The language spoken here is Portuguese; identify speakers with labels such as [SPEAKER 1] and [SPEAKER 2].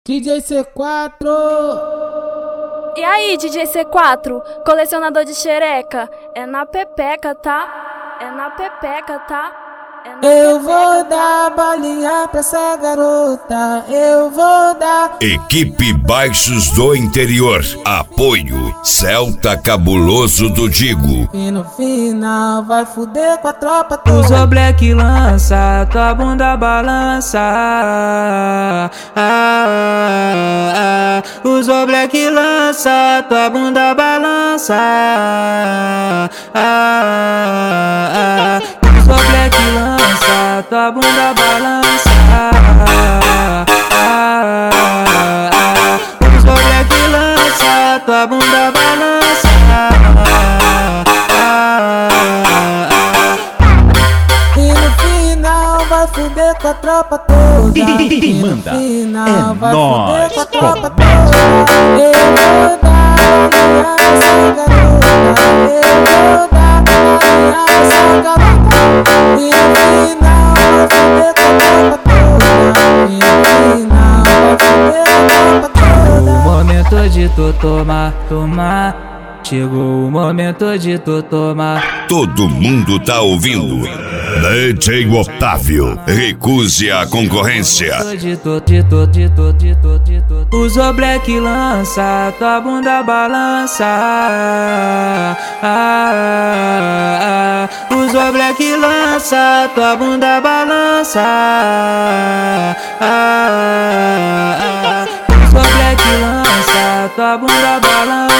[SPEAKER 1] DJ C4.
[SPEAKER 2] E aí, DJ C4, colecionador de xereca, é na pepeca, tá? É na pepeca, tá?
[SPEAKER 1] Eu vou dar balinha pra essa garota, eu vou dar.
[SPEAKER 3] Equipe Baixos do Interior, apoio Celta Cabuloso do Digo.
[SPEAKER 1] E no final vai fuder com a tropa toda.
[SPEAKER 4] Usa black lança, tua bunda balança. Usa black lança, tua bunda balança. Usa black lança, tua bunda balança. Usa black lança, tua bunda balança.
[SPEAKER 1] E no final vai fuder com a tropa toda. E no
[SPEAKER 5] Manda,
[SPEAKER 1] final
[SPEAKER 5] é
[SPEAKER 1] vai
[SPEAKER 5] nóis,
[SPEAKER 1] fuder com a tropa
[SPEAKER 5] comédia.
[SPEAKER 1] toda. Eu vou dar balinha pra essa garota, eu vou dar balinha pra essa garota. E no final vai fuder com a tropa toda. E no final vai fuder com a tropa toda.
[SPEAKER 4] O momento de tu tomar. Chegou o momento de tu tomar.
[SPEAKER 3] Todo mundo tá ouvindo. DJ Otávio, recuse a concorrência.
[SPEAKER 4] Usa black lança, tua bunda balança. Usa black lança, tua bunda balança. Usa black lança, tua bunda balança.